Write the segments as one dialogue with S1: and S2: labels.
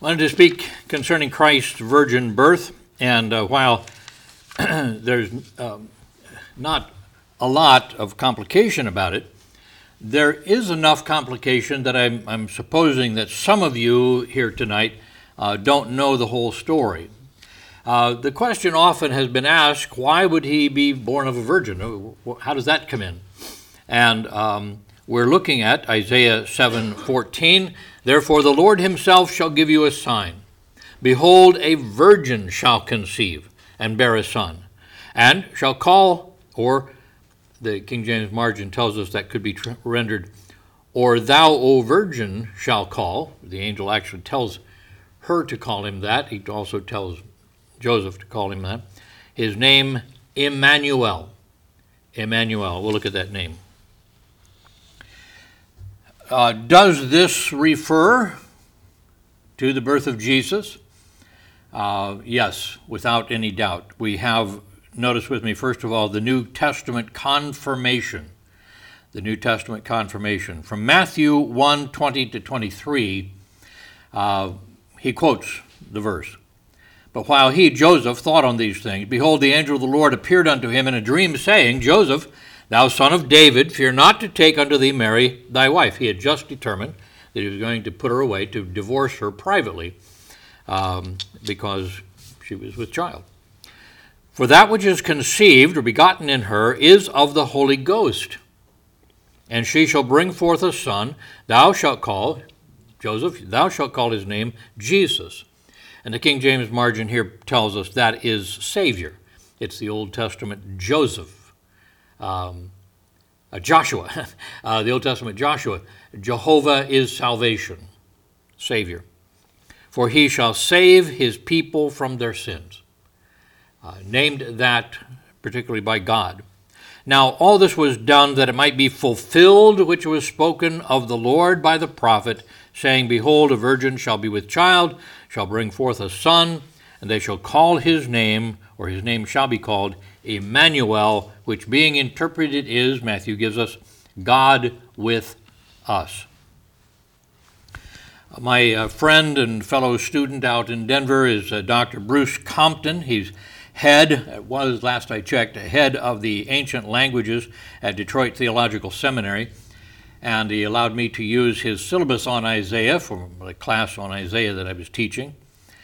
S1: I wanted to speak concerning Christ's virgin birth, and while there's not a lot of complication about it, there is enough complication that I'm supposing that some of you here tonight don't know the whole story. The question often has been asked, why would he be born of a virgin? How does that come in? And we're looking at Isaiah 7:14. Therefore the Lord himself shall give you a sign. Behold, a virgin shall conceive and bear a son, and shall call, or the King James margin tells us that could be rendered, or thou, O virgin, shall call. The angel actually tells her to call him that. He also tells Joseph to call him that. His name, Emmanuel. Emmanuel. We'll look at that name. Does this refer to the birth of Jesus? Yes, without any doubt. We have, notice with me, first of all, the New Testament confirmation. The New Testament confirmation. From Matthew 1:20 to 23, he quotes the verse. But while he, Joseph, thought on these things, behold, the angel of the Lord appeared unto him in a dream, saying, Joseph, thou son of David, fear not to take unto thee Mary thy wife. He had just determined that he was going to put her away, to divorce her privately, because she was with child. For that which is conceived or begotten in her is of the Holy Ghost. And she shall bring forth a son, thou shalt call, Joseph, thou shalt call his name Jesus. And the King James margin here tells us that is Savior. It's the Old Testament Joseph. Joshua, the Old Testament Joshua. Jehovah is salvation, Savior. For he shall save his people from their sins. Named that particularly by God. Now all this was done that it might be fulfilled, which was spoken of the Lord by the prophet, saying, Behold, a virgin shall be with child, shall bring forth a son, and they shall call his name, or his name shall be called, Emmanuel, which being interpreted is, Matthew gives us, God with us. My friend and fellow student out in Denver is Dr. Bruce Compton. He's was, last I checked, head of the ancient languages at Detroit Theological Seminary, and he allowed me to use his syllabus on Isaiah for the class on Isaiah that I was teaching.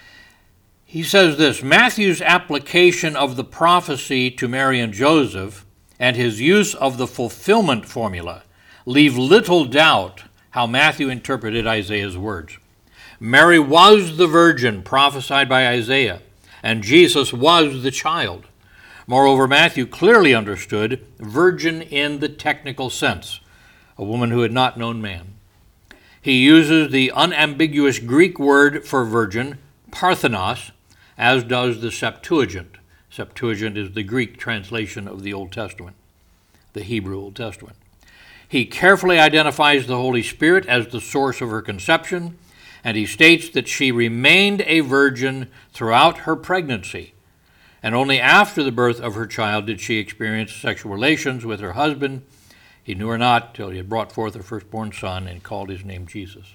S1: He says this, Matthew's application of the prophecy to Mary and Joseph and his use of the fulfillment formula leave little doubt how Matthew interpreted Isaiah's words. Mary was the virgin prophesied by Isaiah, and Jesus was the child. Moreover, Matthew clearly understood virgin in the technical sense, a woman who had not known man. He uses the unambiguous Greek word for virgin, parthenos, as does the Septuagint. Septuagint is the Greek translation of the Old Testament, the Hebrew Old Testament. He carefully identifies the Holy Spirit as the source of her conception, and he states that she remained a virgin throughout her pregnancy, and only after the birth of her child did she experience sexual relations with her husband. He knew her not till he had brought forth her firstborn son and called his name Jesus.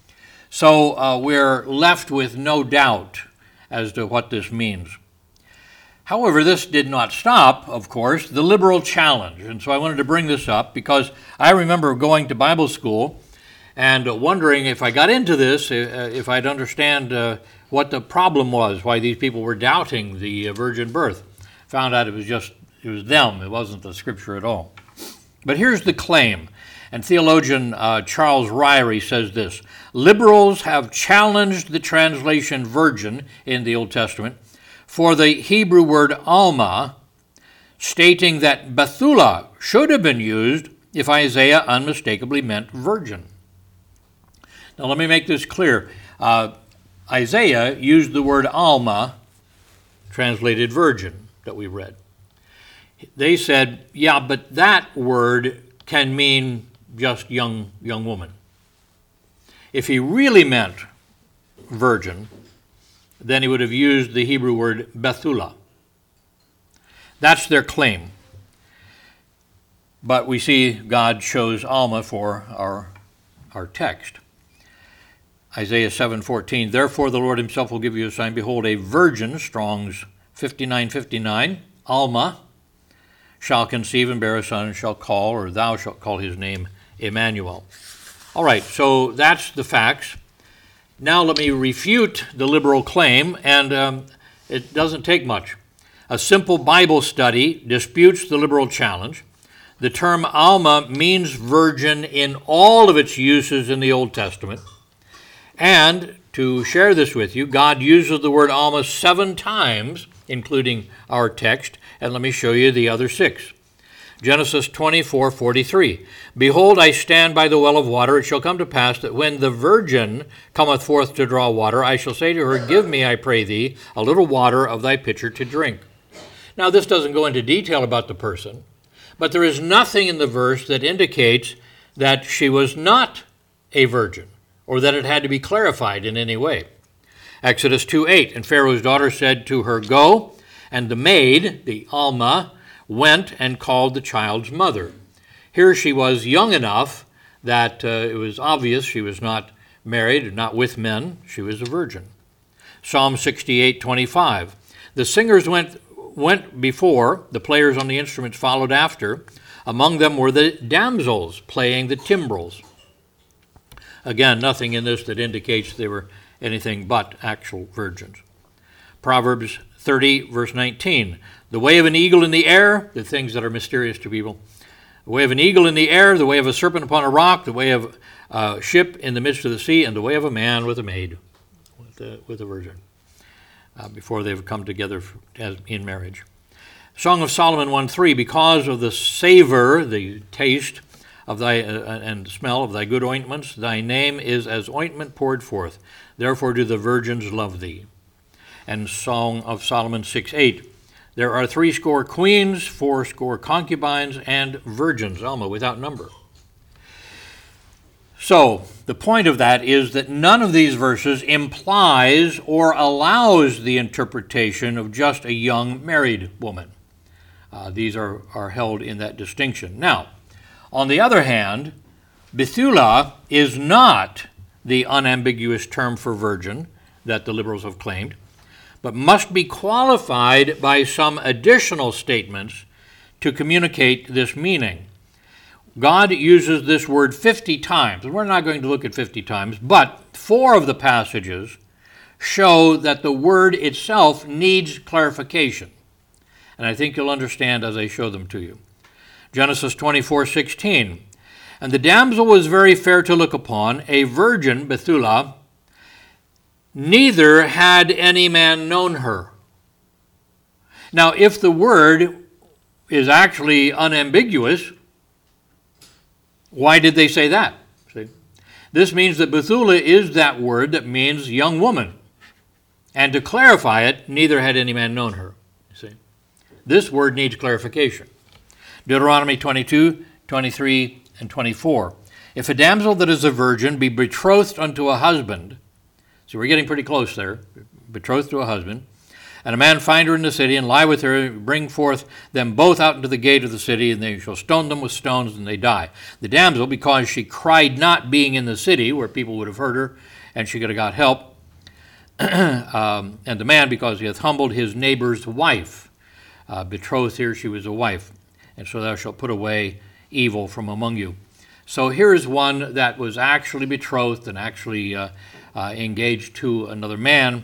S1: So we're left with no doubt as to what this means. However, this did not stop, of course, the liberal challenge. And so I wanted to bring this up because I remember going to Bible school and wondering if I got into this, if I'd understand what the problem was, why these people were doubting the virgin birth. Found out it was them, it wasn't the scripture at all. But here's the claim, and theologian Charles Ryrie says this, liberals have challenged the translation virgin in the Old Testament for the Hebrew word alma, stating that Bethulah should have been used if Isaiah unmistakably meant virgin. Now let me make this clear. Isaiah used the word alma, translated virgin, that we read. They said, yeah, but that word can mean just young woman. If he really meant virgin, then he would have used the Hebrew word Bethulah. That's their claim. But we see God chose Alma for our text. Isaiah 7:14, therefore the Lord himself will give you a sign. Behold, a virgin, Strong's 59:59, Alma, shall conceive and bear a son, and shall call, or thou shalt call his name Emmanuel. All right, so that's the facts. Now let me refute the liberal claim, and it doesn't take much. A simple Bible study disputes the liberal challenge. The term Alma means virgin in all of its uses in the Old Testament. And to share this with you, God uses the word Alma 7 times, including our text, and let me show you the other 6. Genesis 24:43. Behold, I stand by the well of water. It shall come to pass that when the virgin cometh forth to draw water, I shall say to her, give me, I pray thee, a little water of thy pitcher to drink. Now, this doesn't go into detail about the person, but there is nothing in the verse that indicates that she was not a virgin or that it had to be clarified in any way. Exodus 2:8, and Pharaoh's daughter said to her, go, and the maid, the Alma, went and called the child's mother. Here she was young enough that it was obvious she was not married, not with men. She was a virgin. Psalm 68:25. The singers went before, the players on the instruments followed after. Among them were the damsels playing the timbrels. Again, nothing in this that indicates they were anything but actual virgins. Proverbs 30, verse 19. The way of an eagle in the air, the things that are mysterious to people. The way of an eagle in the air, the way of a serpent upon a rock, the way of a ship in the midst of the sea, and the way of a man with a maid, with a virgin, before they've come together in marriage. Song of Solomon 1:3, because of the savor, the taste of thy and smell of thy good ointments, thy name is as ointment poured forth. Therefore do the virgins love thee. And Song of Solomon 6:8, there are 80 queens, 80 concubines, and virgins, Alma, without number. So, the point of that is that none of these verses implies or allows the interpretation of just a young married woman. These are held in that distinction. Now, on the other hand, Bethula is not the unambiguous term for virgin that the liberals have claimed, but must be qualified by some additional statements to communicate this meaning. God uses this word 50 times, and we're not going to look at 50 times, but 4 of the passages show that the word itself needs clarification. And I think you'll understand as I show them to you. Genesis 24:16, and the damsel was very fair to look upon, a virgin, Bethula, neither had any man known her. Now, if the word is actually unambiguous, why did they say that? See? This means that Bethula is that word that means young woman. And to clarify it, neither had any man known her. See? This word needs clarification. Deuteronomy 22:23 and 24. If a damsel that is a virgin be betrothed unto a husband, so we're getting pretty close there, betrothed to a husband, and a man find her in the city and lie with her, bring forth them both out into the gate of the city, and they shall stone them with stones, and they die. The damsel, because she cried not being in the city, where people would have heard her, and she could have got help, and the man, because he hath humbled his neighbor's wife. Betrothed here, she was a wife. And so thou shalt put away evil from among you. So here's one that was actually betrothed and actually engaged to another man.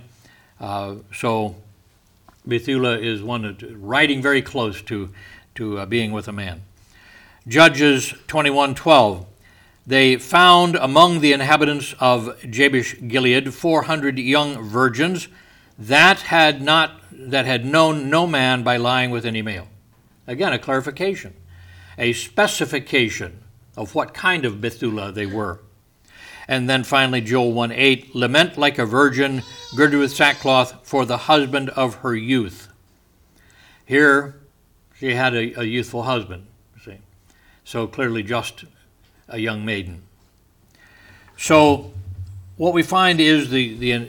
S1: So Bethula is one that riding very close to being with a man. Judges 21:12. They found among the inhabitants of Jabesh Gilead 400 young virgins that had known no man by lying with any male. Again, a clarification, a specification of what kind of Bethula they were. And then finally, Joel 1:8, lament like a virgin girded with sackcloth for the husband of her youth. Here, she had a youthful husband, see. So clearly just a young maiden. So what we find is the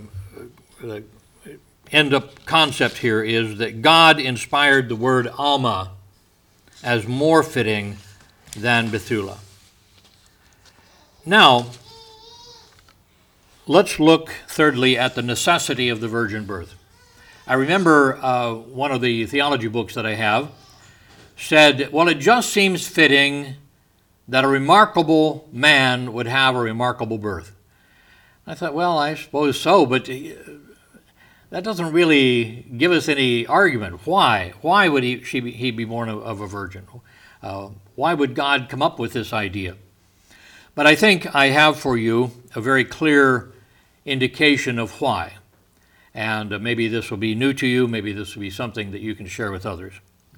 S1: end-up concept here is that God inspired the word Alma as more fitting than Bethula. Now, let's look thirdly at the necessity of the virgin birth. I remember one of the theology books that I have said, well, it just seems fitting that a remarkable man would have a remarkable birth. I thought, well, I suppose so, but that doesn't really give us any argument. Why? Why would he be born of a virgin? Why would God come up with this idea? But I think I have for you a very clear indication of why. And maybe this will be new to you. Maybe this will be something that you can share with others.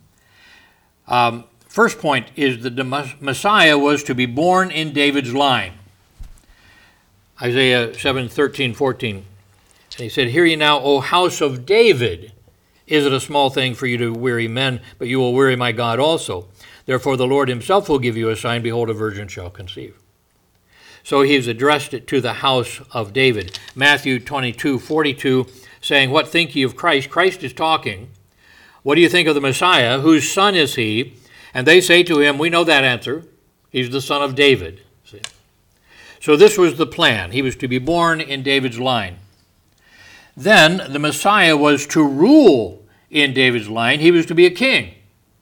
S1: First point is that the Messiah was to be born in David's line. Isaiah 7:13-14. And he said, "Hear ye now, O house of David. Is it a small thing for you to weary men, but you will weary my God also? Therefore the Lord himself will give you a sign. Behold, a virgin shall conceive." So he's addressed it to the house of David. Matthew 22:42, saying, "What think ye of Christ?" Christ is talking. "What do you think of the Messiah? Whose son is he?" And they say to him, "We know that answer. He's the son of David." See? So this was the plan. He was to be born in David's line. Then the Messiah was to rule in David's line. He was to be a king.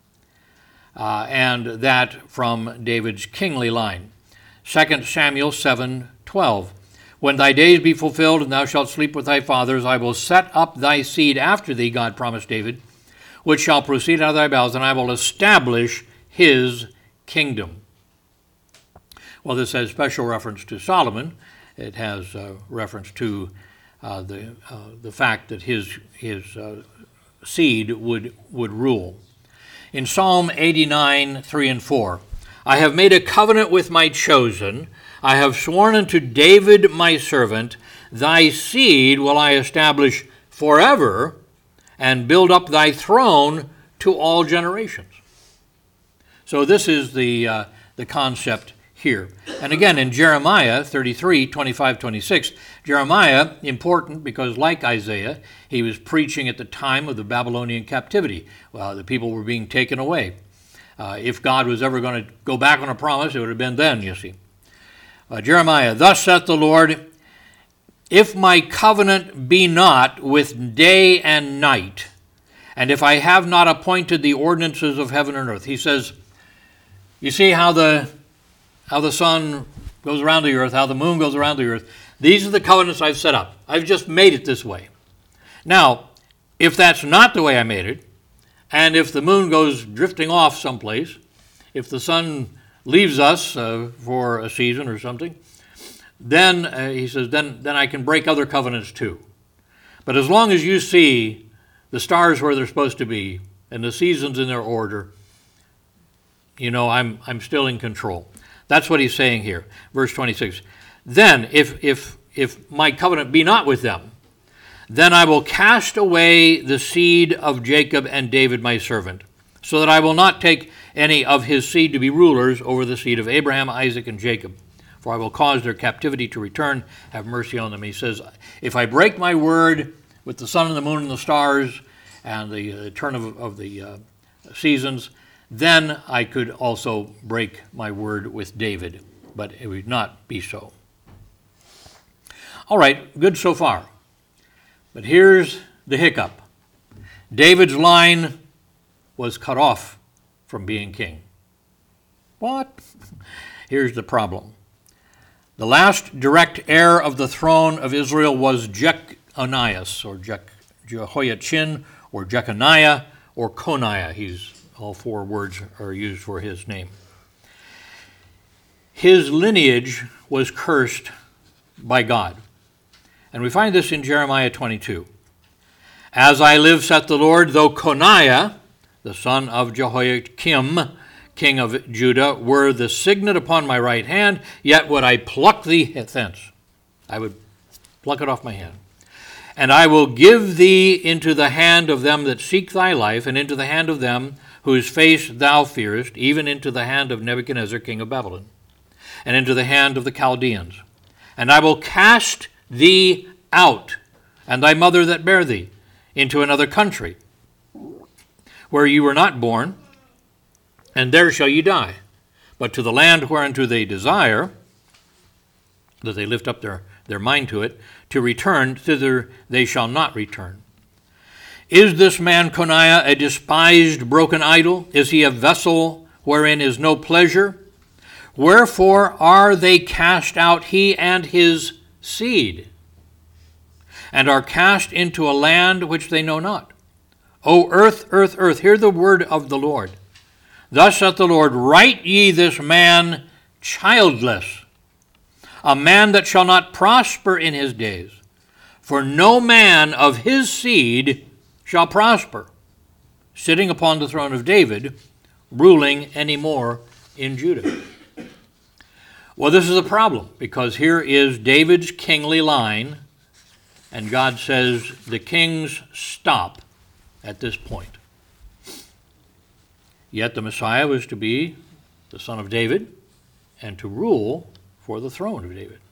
S1: And that from David's kingly line. 2 Samuel 7:12. "When thy days be fulfilled, and thou shalt sleep with thy fathers, I will set up thy seed after thee," God promised David, "which shall proceed out of thy bowels, and I will establish his kingdom." Well, this has special reference to Solomon. It has reference to the fact that his seed would rule. In Psalm 89:3-4, "I have made a covenant with my chosen. I have sworn unto David my servant, thy seed will I establish forever, and build up thy throne to all generations." So this is the concept here. And again, in Jeremiah 33:25-26, Jeremiah, important because like Isaiah, he was preaching at the time of the Babylonian captivity. Well, the people were being taken away. If God was ever going to go back on a promise, it would have been then, you see. Jeremiah, "Thus saith the Lord, if my covenant be not with day and night, and if I have not appointed the ordinances of heaven and earth." He says, you see how the sun goes around the earth, how the moon goes around the earth. These are the covenants I've set up. I've just made it this way. Now, if that's not the way I made it, and if the moon goes drifting off someplace, if the sun leaves us for a season or something, then, he says, then I can break other covenants too. But as long as you see the stars where they're supposed to be and the seasons in their order, you know, I'm still in control. That's what he's saying here. Verse 26. "Then, if my covenant be not with them, then I will cast away the seed of Jacob and David my servant, so that I will not take any of his seed to be rulers over the seed of Abraham, Isaac, and Jacob. For I will cause their captivity to return, have mercy on them." He says, if I break my word with the sun and the moon and the stars and the turn of the seasons, then I could also break my word with David, but it would not be so. All right, good so far. But here's the hiccup. David's line was cut off from being king. What? Here's the problem. The last direct heir of the throne of Israel was Jeconias, or Jehoiachin, or Jeconiah, or Coniah. All four words are used for his name. His lineage was cursed by God. And we find this in Jeremiah 22. "As I live, saith the Lord, though Coniah, the son of Jehoiakim, king of Judah, were the signet upon my right hand, yet would I pluck thee thence." I would pluck it off my hand. "And I will give thee into the hand of them that seek thy life, and into the hand of them whose face thou fearest, even into the hand of Nebuchadnezzar, king of Babylon, and into the hand of the Chaldeans. And I will cast thee out, and thy mother that bare thee, into another country, where you were not born, and there shall ye die. But to the land whereunto they desire, that they lift up their mind to it, to return, thither they shall not return. Is this man Coniah a despised broken idol? Is he a vessel wherein is no pleasure? Wherefore are they cast out, he and his seed, and are cast into a land which they know not? O earth, earth, earth, hear the word of the Lord. Thus saith the Lord, write ye this man childless, a man that shall not prosper in his days. For no man of his seed shall prosper, sitting upon the throne of David, ruling any more in Judah. Well, this is a problem, because here is David's kingly line, and God says the kings stop at this point. Yet the Messiah was to be the son of David and to rule for the throne of David.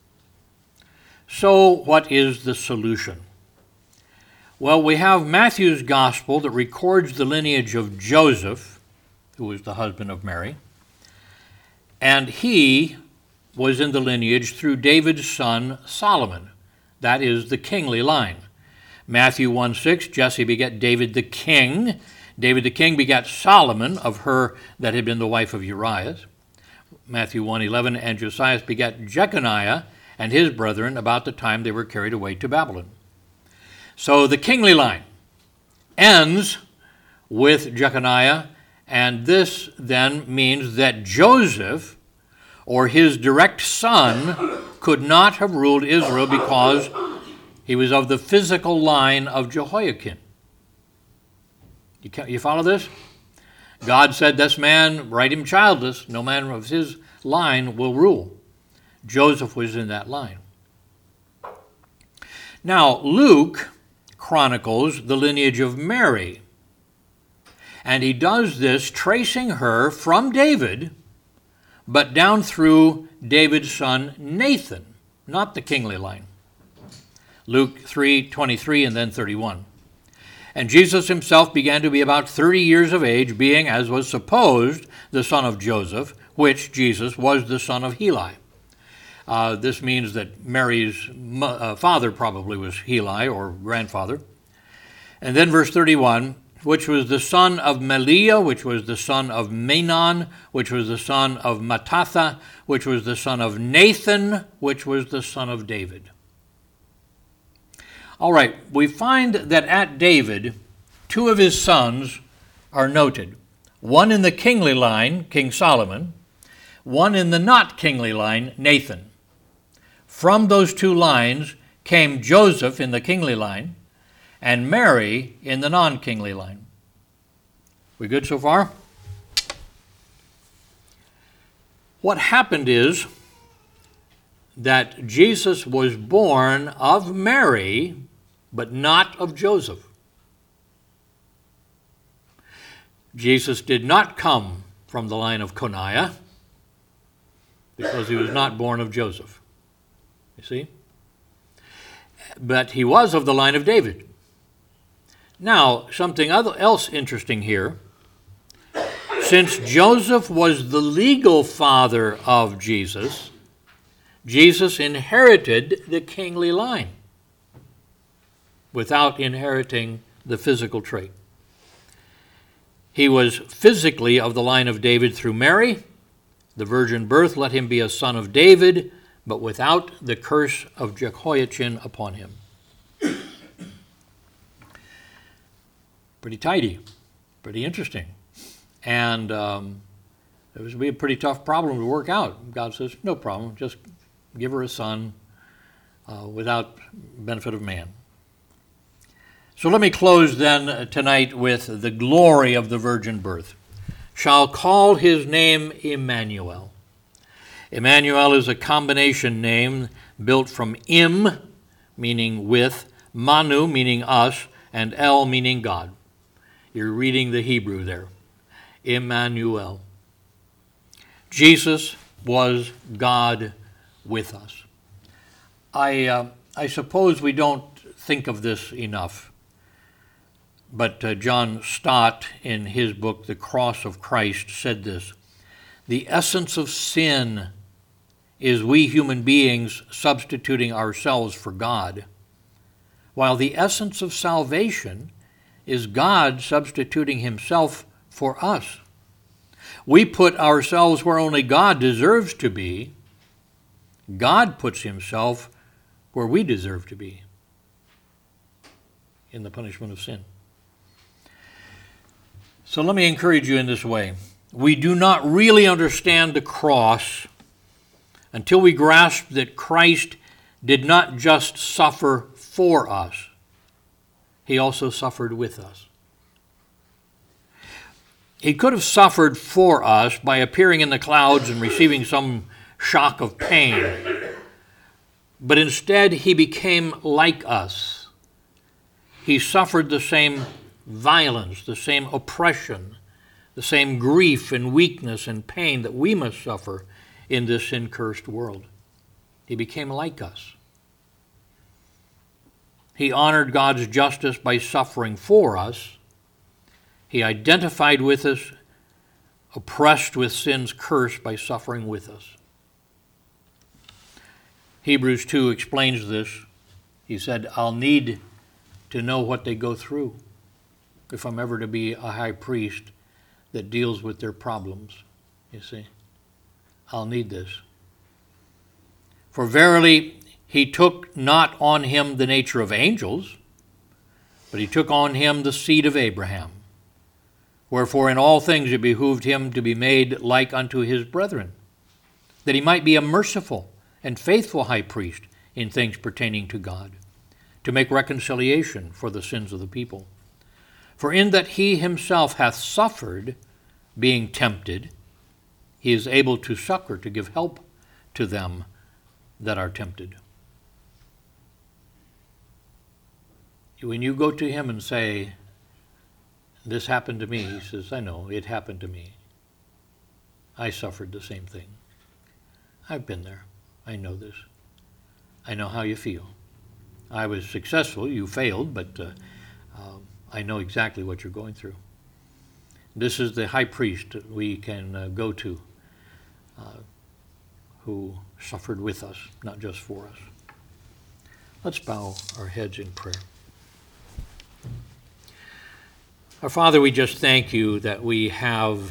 S1: So what is the solution? Well, we have Matthew's gospel that records the lineage of Joseph, who was the husband of Mary, and he was in the lineage through David's son Solomon. That is the kingly line. Matthew 1:6, Jesse begat David the king. David the king begat Solomon of her that had been the wife of Uriah. Matthew 1:11, and Josiah begat Jeconiah and his brethren about the time they were carried away to Babylon. So the kingly line ends with Jeconiah, and this then means that Joseph, or his direct son, could not have ruled Israel because he was of the physical line of Jehoiakim. You follow this? God said, this man, write him childless, no man of his line will rule. Joseph was in that line. Now, Luke chronicles the lineage of Mary, and he does this tracing her from David, but down through David's son Nathan, not the kingly line. Luke 3:23 and then 31. And Jesus himself began to be about 30 years of age, being, as was supposed, the son of Joseph, which Jesus was the son of Heli. This means that Mary's father probably was Heli, or grandfather. And then verse 31, which was the son of Meliah, which was the son of Menon, which was the son of Mattatha, which was the son of Nathan, which was the son of David. All right, we find that at David, two of his sons are noted. One in the kingly line, King Solomon, one in the not kingly line, Nathan. From those two lines came Joseph in the kingly line and Mary in the non-kingly line. We good so far? What happened is that Jesus was born of Mary, but not of Joseph. Jesus did not come from the line of Coniah because he was not born of Joseph. You see? But he was of the line of David. Now, something else interesting here. Since Joseph was the legal father of Jesus, Jesus inherited the kingly line without inheriting the physical trait. He was physically of the line of David through Mary. The virgin birth let him be a son of David, but without the curse of Jehoiachin upon him. Pretty tidy, pretty interesting. And it would be a pretty tough problem to work out. God says, no problem, just give her a son without benefit of man. So let me close then tonight with the glory of the virgin birth. Shall call his name Emmanuel. Emmanuel is a combination name built from Im, meaning with, Manu, meaning us, and El, meaning God. You're reading the Hebrew there. Emmanuel. Jesus was God with us. I suppose we don't think of this enough. But John Stott, in his book, The Cross of Christ, said this: the essence of sin is we human beings substituting ourselves for God, while the essence of salvation is God substituting himself for us. We put ourselves where only God deserves to be. God puts himself where we deserve to be, in the punishment of sin. So let me encourage you in this way. We do not really understand the cross until we grasp that Christ did not just suffer for us, he also suffered with us. He could have suffered for us by appearing in the clouds and receiving some shock of pain, but instead he became like us. He suffered the same violence, the same oppression, the same grief and weakness and pain that we must suffer in this sin-cursed world. He became like us. He honored God's justice by suffering for us. He identified with us, oppressed with sin's curse by suffering with us. Hebrews 2 explains this. He said, I'll need to know what they go through if I'm ever to be a high priest that deals with their problems, you see. I'll need this. For verily, he took not on him the nature of angels, but he took on him the seed of Abraham. Wherefore in all things it behooved him to be made like unto his brethren, that he might be a merciful and faithful high priest in things pertaining to God, to make reconciliation for the sins of the people. For in that he himself hath suffered, being tempted, he is able to succor, to give help to them that are tempted. When you go to him and say, this happened to me, he says, I know, it happened to me. I suffered the same thing. I've been there. I know this. I know how you feel. I was successful, you failed, but I know exactly what you're going through. This is the high priest we can go to, who suffered with us, not just for us. Let's bow our heads in prayer. Our Father, we just thank you that we have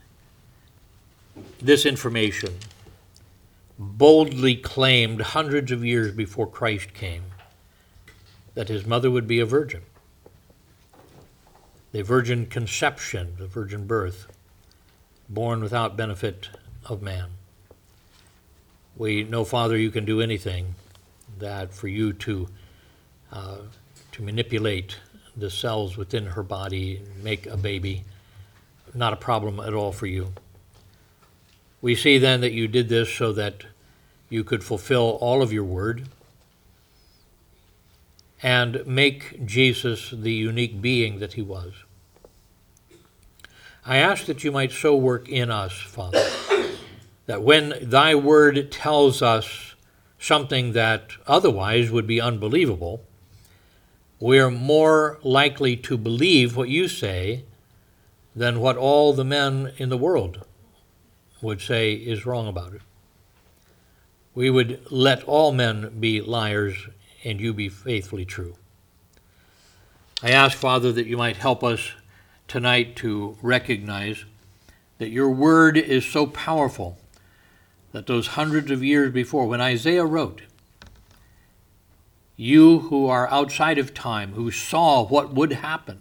S1: this information boldly claimed hundreds of years before Christ came, that his mother would be a virgin. The virgin conception, the virgin birth, born without benefit of man. We know, Father, you can do anything, that for you to manipulate the cells within her body, make a baby, not a problem at all for you. We see then that you did this so that you could fulfill all of your word and make Jesus the unique being that he was. I ask that you might so work in us, Father, that when thy word tells us something that otherwise would be unbelievable, we're more likely to believe what you say than what all the men in the world would say is wrong about it. We would let all men be liars and you be faithfully true. I ask, Father, that you might help us tonight to recognize that your word is so powerful that those hundreds of years before, when Isaiah wrote, you who are outside of time, who saw what would happen,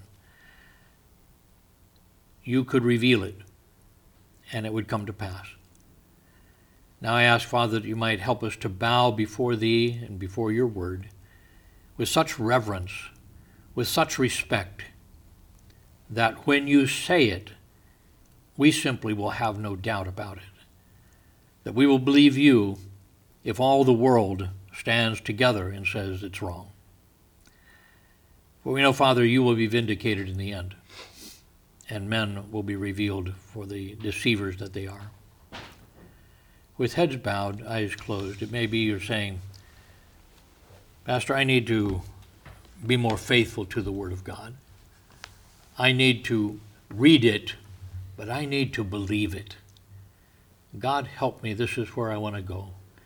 S1: you could reveal it, and it would come to pass. Now I ask, Father, that you might help us to bow before thee and before your word with such reverence, with such respect, that when you say it, we simply will have no doubt about it. That we will believe you if all the world stands together and says it's wrong. For we know, Father, you will be vindicated in the end, and men will be revealed for the deceivers that they are. With heads bowed, eyes closed, it may be you're saying, Pastor, I need to be more faithful to the Word of God. I need to read it, but I need to believe it. God help me, this is where I want to go.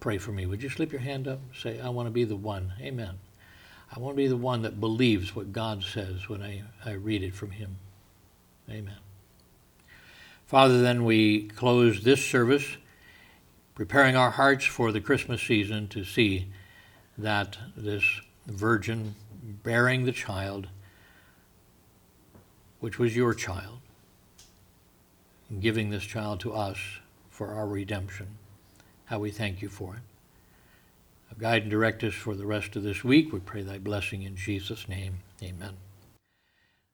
S1: pray for me. Would you slip your hand up and say, I want to be the one? Amen. I want to be the one that believes what God says when I read it from him. Amen. Father, then we close this service, preparing our hearts for the Christmas season to see that this virgin bearing the child, which was your child, and giving this child to us for our redemption. How we thank you for it. Guide and direct us for the rest of this week. We pray thy blessing in Jesus' name. Amen.